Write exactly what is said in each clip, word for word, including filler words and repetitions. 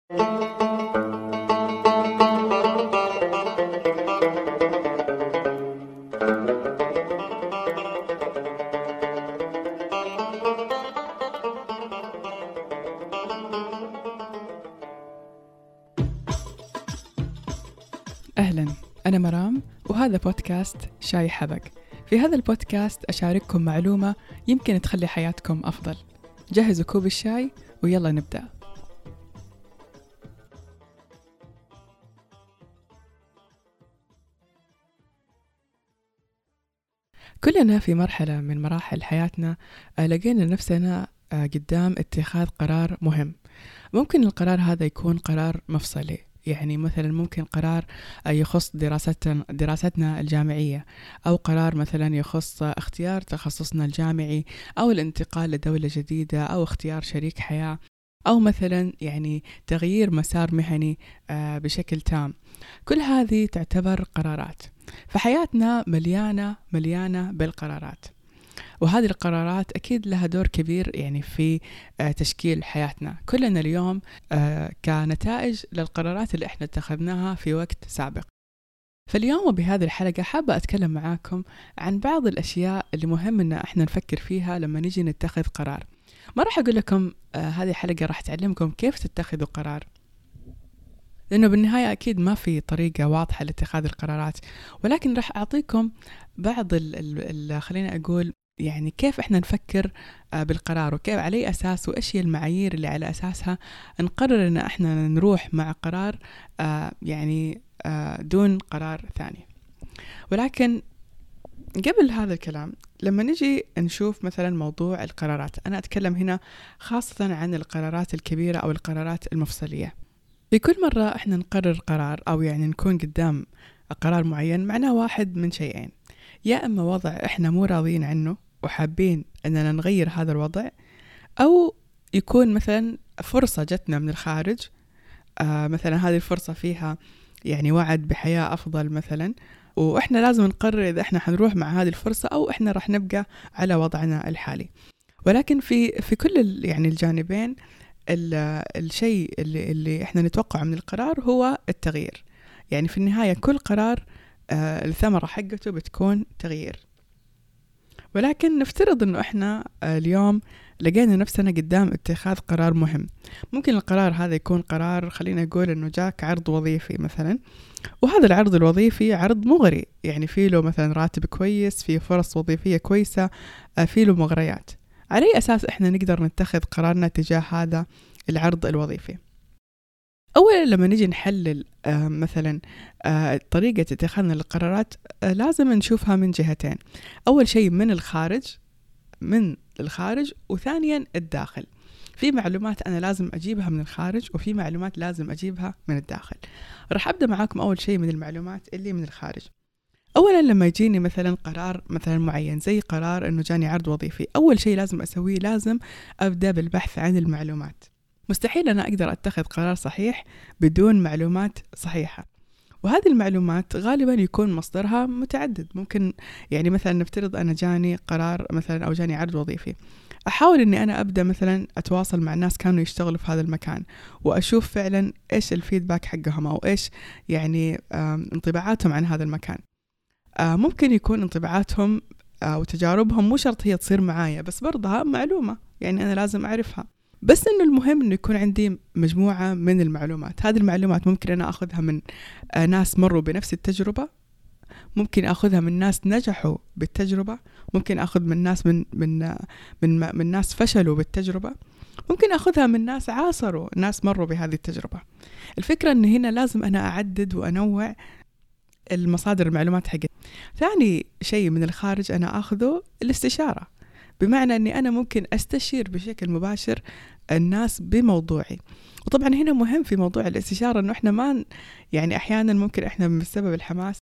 أهلاً، أنا مرام وهذا بودكاست شاي حبق. في هذا البودكاست أشارككم معلومة يمكن تخلي حياتكم أفضل. جهزوا كوب الشاي ويلا نبدأ. كلنا في مرحلة من مراحل حياتنا لقينا نفسنا قدام اتخاذ قرار مهم. ممكن القرار هذا يكون قرار مفصلي، يعني مثلا ممكن قرار يخص دراستنا دراستنا الجامعية، أو قرار مثلا يخص اختيار تخصصنا الجامعي، أو الانتقال لدولة جديدة، أو اختيار شريك حياة، أو مثلا يعني تغيير مسار مهني بشكل تام. كل هذه تعتبر قرارات، فحياتنا مليانة مليانة بالقرارات، وهذه القرارات أكيد لها دور كبير يعني في تشكيل حياتنا كلنا اليوم كنتائج للقرارات اللي احنا اتخذناها في وقت سابق. فاليوم بهذه الحلقة حابة أتكلم معاكم عن بعض الأشياء اللي مهم إن احنا نفكر فيها لما نيجي نتخذ قرار. ما راح أقول لكم هذه الحلقة راح تعلمكم كيف تتخذوا قرار، لأنه بالنهاية أكيد ما في طريقة واضحة لاتخاذ القرارات، ولكن راح أعطيكم بعض ال ال خلينا أقول يعني كيف إحنا نفكر بالقرار، وكيف على أساس وإيش هي المعايير اللي على أساسها نقرر إن إحنا نروح مع قرار يعني دون قرار ثاني. ولكن قبل هذا الكلام لما نجي نشوف مثلا موضوع القرارات، أنا أتكلم هنا خاصة عن القرارات الكبيرة أو القرارات المفصلية. في كل مرة إحنا نقرر قرار أو يعني نكون قدام قرار معين، معناه واحد من شيئين: يا إما وضع إحنا مو راضيين عنه وحابين أننا نغير هذا الوضع، أو يكون مثلا فرصة جتنا من الخارج، آه مثلا هذه الفرصة فيها يعني وعد بحياة أفضل مثلا، وإحنا لازم نقرر إذا إحنا حنروح مع هذه الفرصة أو إحنا رح نبقى على وضعنا الحالي. ولكن في في كل يعني الجانبين الشيء اللي, اللي إحنا نتوقع من القرار هو التغيير. يعني في النهاية كل قرار آه الثمرة حقته بتكون تغيير. ولكن نفترض أنه إحنا آه اليوم لقينا نفسنا قدام اتخاذ قرار مهم. ممكن القرار هذا يكون قرار، خلينا نقول أنه جاك عرض وظيفي مثلا، وهذا العرض الوظيفي عرض مغري، يعني فيه له مثلا راتب كويس، فيه فرص وظيفية كويسة، آه فيه له مغريات. على أي أساس إحنا نقدر نتخذ قرارنا تجاه هذا العرض الوظيفي؟ أولا لما نجي نحلل آه مثلا آه طريقة اتخاذنا للقرارات، آه لازم نشوفها من جهتين. أول شيء من الخارج من الخارج وثانيا الداخل. في معلومات أنا لازم أجيبها من الخارج، وفي معلومات لازم أجيبها من الداخل. رح أبدأ معاكم أول شيء من المعلومات اللي من الخارج. أولا لما يجيني مثلا قرار مثلا معين، زي قرار أنه جاني عرض وظيفي، أول شيء لازم أسويه لازم أبدأ بالبحث عن المعلومات. مستحيل أنا أقدر أتخذ قرار صحيح بدون معلومات صحيحة، وهذه المعلومات غالبا يكون مصدرها متعدد. ممكن يعني مثلا نفترض أنا جاني قرار مثلا أو جاني عرض وظيفي، أحاول أني أنا أبدأ مثلا أتواصل مع الناس كانوا يشتغلوا في هذا المكان، وأشوف فعلا إيش الفيدباك حقهم أو إيش يعني انطباعاتهم عن هذا المكان. ممكن يكون انطباعاتهم وتجاربهم مو شرط هي تصير معايا، بس برضها معلومة يعني أنا لازم أعرفها. بس إنه المهم إنه يكون عندي مجموعة من المعلومات. هذه المعلومات ممكن أنا أخذها من ناس مروا بنفس التجربة، ممكن أخذها من ناس نجحوا بالتجربة، ممكن أخذ من ناس من من من, من ناس فشلوا بالتجربة، ممكن أخذها من ناس عاصروا ناس مروا بهذه التجربة. الفكرة إن هنا لازم أنا أعدد وأنوع المصادر المعلومات حقتي. ثاني شيء من الخارج أنا أخذه الاستشارة، بمعنى أني أنا ممكن أستشير بشكل مباشر الناس بموضوعي. وطبعا هنا مهم في موضوع الاستشارة أنه إحنا ما يعني أحيانا ممكن إحنا بسبب الحماس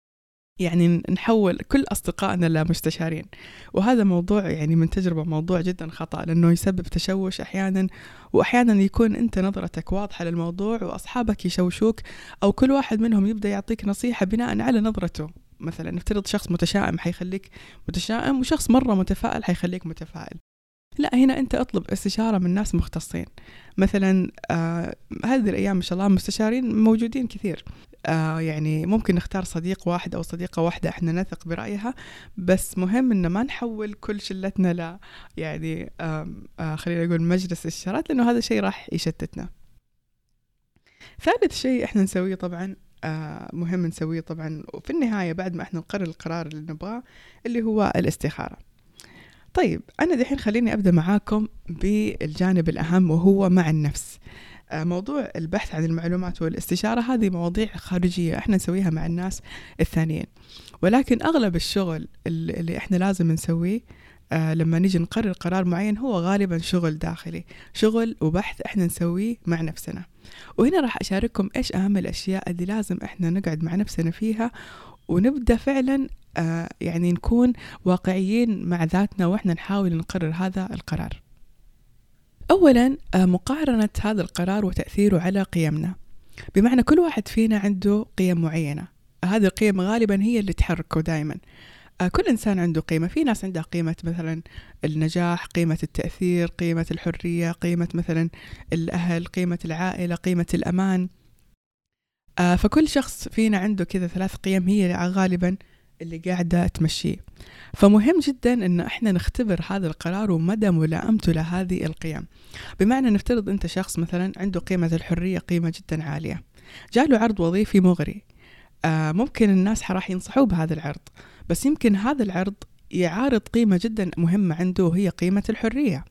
يعني نحول كل أصدقائنا لمستشارين، وهذا موضوع يعني من تجربة موضوع جدا خطأ، لأنه يسبب تشوش أحيانا، وأحيانا يكون أنت نظرتك واضحة للموضوع وأصحابك يشوشوك، أو كل واحد منهم يبدأ يعطيك نصيحة بناء على نظرته. مثلا نفترض شخص متشائم حيخليك متشائم، وشخص مرة متفائل حيخليك متفائل. لا، هنا أنت أطلب استشارة من ناس مختصين. مثلا آه هذه الأيام ما شاء الله مستشارين موجودين كثير. آه يعني ممكن نختار صديق واحد أو صديقة واحدة إحنا نثق برأيها، بس مهم إن ما نحول كل شلتنا ل يعني آه آه خلينا نقول مجلس استشارات، لأنه هذا الشيء راح يشتتنا. ثالث شيء إحنا نسويه طبعا آه مهم نسويه طبعا وفي النهاية بعد ما إحنا نقرر القرار اللي نبغاه، اللي هو الاستخارة. طيب أنا دحين خليني أبدأ معاكم بالجانب الأهم، وهو مع النفس. موضوع البحث عن المعلومات والاستشارة هذه مواضيع خارجية احنا نسويها مع الناس الثانيين، ولكن أغلب الشغل اللي احنا لازم نسويه آه لما نيجي نقرر قرار معين هو غالبا شغل داخلي، شغل وبحث احنا نسويه مع نفسنا. وهنا راح أشارككم إيش أهم الأشياء اللي لازم احنا نقعد مع نفسنا فيها، ونبدأ فعلا آه يعني نكون واقعيين مع ذاتنا وإحنا نحاول نقرر هذا القرار. أولا آه مقارنة هذا القرار وتأثيره على قيمنا، بمعنى كل واحد فينا عنده قيم معينة، هذه القيم غالبا هي اللي تحركه دائما. آه كل إنسان عنده قيمة، في ناس عندها قيمة مثلا النجاح، قيمة التأثير، قيمة الحرية، قيمة مثلا الأهل، قيمة العائلة، قيمة الأمان. آه فكل شخص فينا عنده كذا ثلاث قيم هي غالبا اللي قاعدة تمشيه. فمهم جدا إن إحنا نختبر هذا القرار ومدى ملائمته لهذه القيم. بمعنى نفترض أنت شخص مثلا عنده قيمة الحرية قيمة جدا عالية، جاله عرض وظيفي مغري، آه ممكن الناس راح ينصحوه بهذا العرض، بس يمكن هذا العرض يعارض قيمة جدا مهمة عنده وهي قيمة الحرية.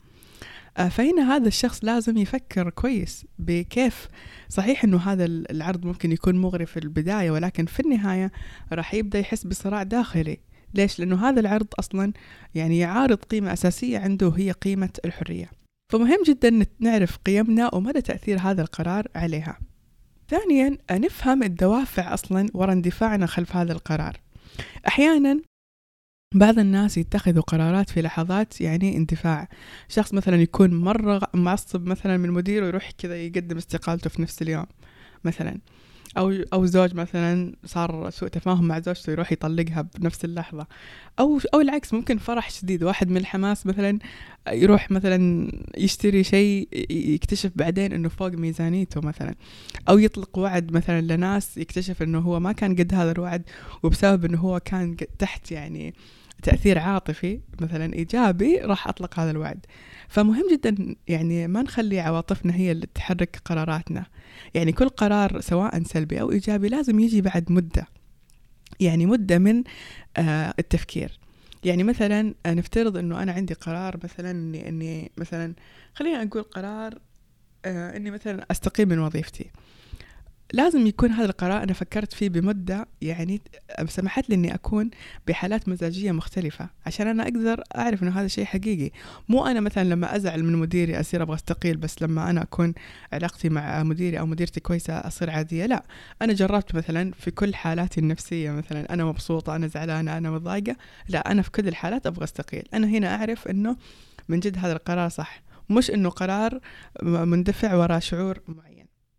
فهنا هذا الشخص لازم يفكر كويس بكيف، صحيح أنه هذا العرض ممكن يكون مغري في البداية، ولكن في النهاية راح يبدأ يحس بصراع داخلي. ليش؟ لأنه هذا العرض أصلا يعني يعارض قيمة أساسية عنده هي قيمة الحرية. فمهم جدا نعرف قيمنا ومدى تأثير هذا القرار عليها. ثانيا نفهم الدوافع أصلا وراء اندفاعنا خلف هذا القرار. أحيانا بعض الناس يتخذوا قرارات في لحظات يعني اندفاع، شخص مثلا يكون مرة معصب مثلا من مديره يروح كذا يقدم استقالته في نفس اليوم مثلا، أو أو زوج مثلا صار سوء تفاهم مع زوجته يروح يطلقها بنفس اللحظة، أو أو العكس، ممكن فرح شديد واحد من الحماس مثلا يروح مثلا يشتري شيء يكتشف بعدين إنه فوق ميزانيته مثلا، أو يطلق وعد مثلا لناس يكتشف إنه هو ما كان قد هذا الوعد، وبسبب إنه هو كان تحت يعني تأثير عاطفي مثلا إيجابي راح أطلق هذا الوعد. فمهم جدا يعني ما نخلي عواطفنا هي اللي تحرك قراراتنا، يعني كل قرار سواء سلبي أو إيجابي لازم يجي بعد مدة، يعني مدة من آه التفكير. يعني مثلا نفترض أنه أنا عندي قرار مثلا أني, أني مثلا خلينا نقول قرار آه أني مثلا أستقيل من وظيفتي، لازم يكون هذا القرار أنا فكرت فيه بمدة يعني سمحت لي أني أكون بحالات مزاجية مختلفة عشان أنا أقدر أعرف أنه هذا شيء حقيقي. مو أنا مثلا لما أزعل من مديري أصير أبغى أستقيل، بس لما أنا أكون علاقتي مع مديري أو مديرتي كويسة أصير عادية. لا، أنا جربت مثلا في كل حالاتي النفسية، مثلا أنا مبسوطة، أنا زعلانة، أنا مضايقة، لا أنا في كل الحالات أبغى أستقيل. أنا هنا أعرف أنه من جد هذا القرار صح، مش أنه قرار مندفع وراء شعور معين.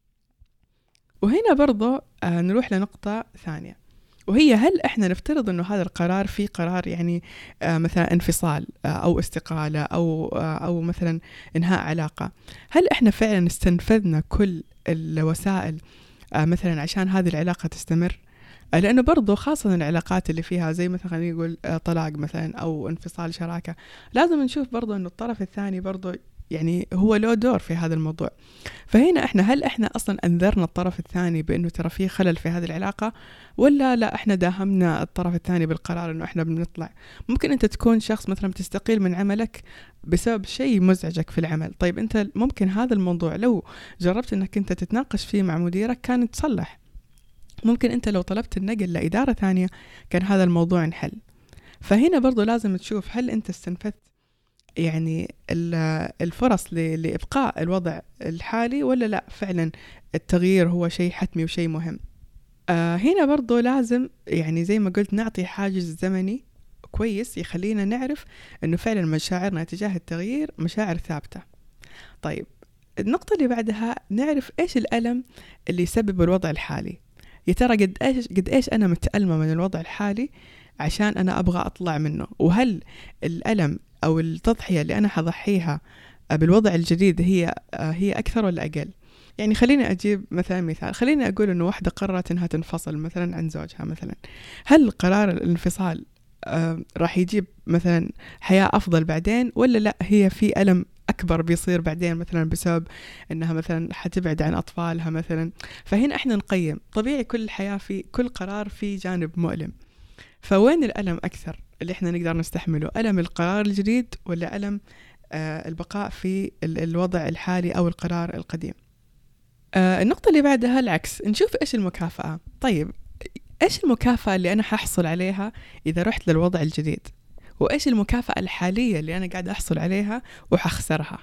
وهنا برضو آه نروح لنقطة ثانية، وهي هل إحنا نفترض أنه هذا القرار فيه قرار يعني آه مثلا انفصال آه أو استقالة أو آه أو مثلا إنهاء علاقة، هل إحنا فعلا استنفذنا كل الوسائل آه مثلا عشان هذه العلاقة تستمر؟ آه لأنه برضو خاصة العلاقات اللي فيها زي مثلا خلينا نقول آه طلاق مثلا أو انفصال شراكة، لازم نشوف برضو أنه الطرف الثاني برضو يعني هو له دور في هذا الموضوع. فهنا احنا هل احنا اصلا انذرنا الطرف الثاني بانه ترى في خلل في هذه العلاقة، ولا لا احنا داهمنا الطرف الثاني بالقرار انه احنا بنطلع؟ ممكن انت تكون شخص مثلا تستقيل من عملك بسبب شيء مزعجك في العمل، طيب انت ممكن هذا الموضوع لو جربت انك انت تتناقش فيه مع مديرك كان تصلح. ممكن انت لو طلبت النقل لإدارة ثانية كان هذا الموضوع انحل. فهنا برضو لازم تشوف هل انت استنفذت يعني الفرص لإبقاء الوضع الحالي، ولا لا فعلا التغيير هو شيء حتمي وشيء مهم. آه هنا برضو لازم يعني زي ما قلت نعطي حاجز زمني كويس يخلينا نعرف أنه فعلا مشاعرنا تجاه التغيير مشاعر ثابتة. طيب النقطة اللي بعدها نعرف إيش الألم اللي يسبب الوضع الحالي. يا ترى قد إيش قد إيش أنا متألمة من الوضع الحالي عشان أنا أبغى أطلع منه، وهل الألم أو التضحية اللي أنا حضحيها بالوضع الجديد هي هي أكثر ولا أقل؟ يعني خليني أجيب مثلا مثال، خليني أقول إنه واحدة قررت إنها تنفصل مثلا عن زوجها مثلا، هل قرار الانفصال آه راح يجيب مثلا حياة أفضل بعدين، ولا لا هي في ألم أكبر بيصير بعدين مثلا بسبب إنها مثلا حتبعد عن أطفالها مثلا؟ فهنا إحنا نقيم، طبيعي كل الحياة في كل قرار في جانب مؤلم، فوين الألم أكثر اللي إحنا نقدر نستحمله؟ ألم القرار الجديد ولا ألم آه البقاء في الوضع الحالي أو القرار القديم؟ آه النقطة اللي بعدها العكس، نشوف إيش المكافأة. طيب إيش المكافأة اللي أنا ححصل عليها إذا رحت للوضع الجديد، وإيش المكافأة الحالية اللي أنا قاعد أحصل عليها وحخسرها؟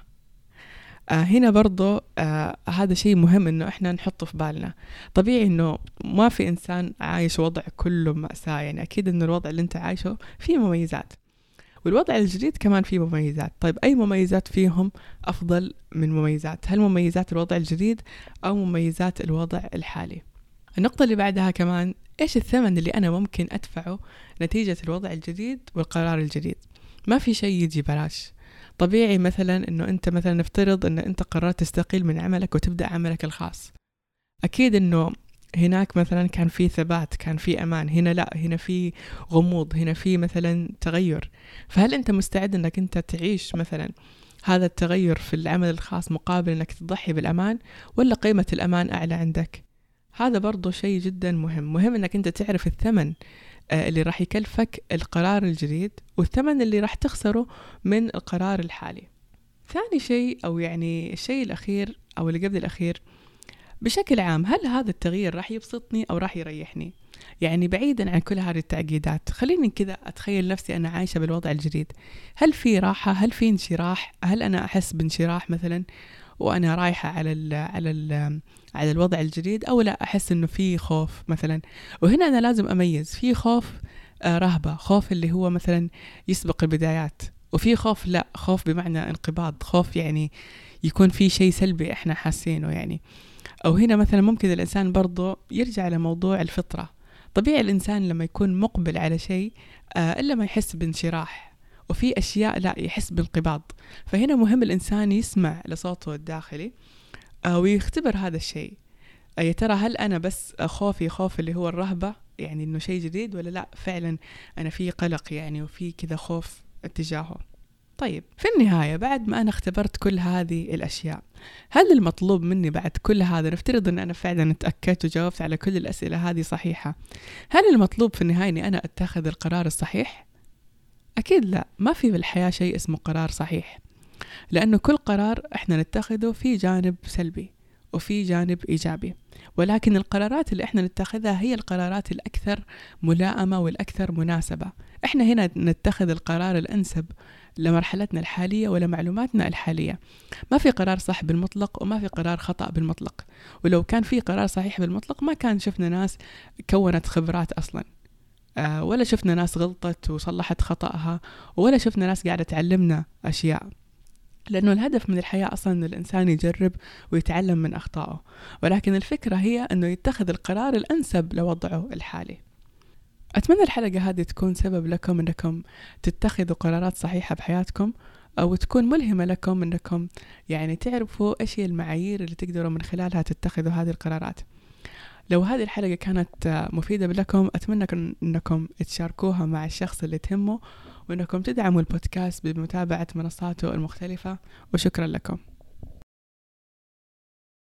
آه هنا برضو آه هذا شيء مهم إنه إحنا نحطه في بالنا. طبيعي إنه ما في إنسان عايش وضع كله مأساة، يعني أكيد إنه الوضع اللي أنت عايشه فيه مميزات، والوضع الجديد كمان فيه مميزات. طيب أي مميزات فيهم أفضل من مميزات؟ هل مميزات الوضع الجديد أو مميزات الوضع الحالي؟ النقطة اللي بعدها كمان، إيش الثمن اللي أنا ممكن أدفعه نتيجة الوضع الجديد والقرار الجديد؟ ما في شيء يجي بلاش. طبيعي مثلا إنه أنت مثلا نفترض إنه أنت قررت تستقيل من عملك وتبدأ عملك الخاص، أكيد إنه هناك مثلا كان في ثبات، كان في أمان، هنا لا، هنا في غموض، هنا في مثلا تغير. فهل أنت مستعد إنك أنت تعيش مثلا هذا التغير في العمل الخاص مقابل إنك تضحي بالأمان، ولا قيمة الأمان أعلى عندك؟ هذا برضو شيء جدا مهم. مهم إنك أنت تعرف الثمن اللي راح يكلفك القرار الجديد والثمن اللي راح تخسره من القرار الحالي. ثاني شيء، أو يعني الشيء الأخير أو اللي قبل الأخير، بشكل عام هل هذا التغيير راح يبسطني أو راح يريحني؟ يعني بعيدا عن كل هذه التعقيدات، خليني كذا أتخيل نفسي أنا عايشة بالوضع الجديد. هل في راحة؟ هل في انشراح؟ هل أنا أحس بانشراح مثلا وأنا رايحة على ال على ال على الوضع الجديد، أو لا أحس إنه في خوف مثلا؟ وهنا أنا لازم أميز، في خوف آه رهبة، خوف اللي هو مثلا يسبق البدايات، وفي خوف لا، خوف بمعنى انقباض، خوف يعني يكون في شيء سلبي إحنا حاسينه يعني. أو هنا مثلا ممكن الإنسان برضو يرجع لموضوع الفطرة. طبيعي الإنسان لما يكون مقبل على شيء آه إلا ما يحس بانشراح، وفي أشياء لا يحس بانقباض. فهنا مهم الإنسان يسمع لصوته الداخلي آه ويختبر هذا الشيء. آه يا ترى هل أنا بس خوفي خوف اللي هو الرهبة، يعني إنه شيء جديد، ولا لا فعلا أنا في قلق يعني وفي كذا خوف اتجاهه؟ طيب في النهاية، بعد ما أنا اختبرت كل هذه الأشياء، هل المطلوب مني بعد كل هذا، نفترض أن أنا فعلا اتأكدت وجاوبت على كل الأسئلة هذه صحيحة، هل المطلوب في النهاية أني أنا أتخذ القرار الصحيح؟ أكيد لا، ما في بالحياة شيء اسمه قرار صحيح، لأنه كل قرار إحنا نتخذه في جانب سلبي وفي جانب إيجابي، ولكن القرارات اللي إحنا نتخذها هي القرارات الأكثر ملائمة والأكثر مناسبة. إحنا هنا نتخذ القرار الأنسب لمرحلتنا الحالية ولمعلوماتنا الحالية. ما في قرار صح بالمطلق وما في قرار خطأ بالمطلق، ولو كان في قرار صحيح بالمطلق ما كان شفنا ناس كونت خبرات أصلا، آه ولا شفنا ناس غلطت وصلحت خطأها، ولا شفنا ناس قاعدة تعلمنا أشياء. لأنه الهدف من الحياة أصلا أن الإنسان يجرب ويتعلم من أخطائه، ولكن الفكرة هي أنه يتخذ القرار الأنسب لوضعه الحالي. أتمنى الحلقة هذه تكون سبب لكم أنكم تتخذوا قرارات صحيحة بحياتكم، أو تكون ملهمة لكم أنكم يعني تعرفوا إيش هي المعايير اللي تقدروا من خلالها تتخذوا هذه القرارات. لو هذه الحلقة كانت مفيدة لكم، أتمنى أنكم تشاركوها مع الشخص اللي تهمه، وأنكم تدعموا البودكاست بمتابعة منصاته المختلفة، وشكرا لكم.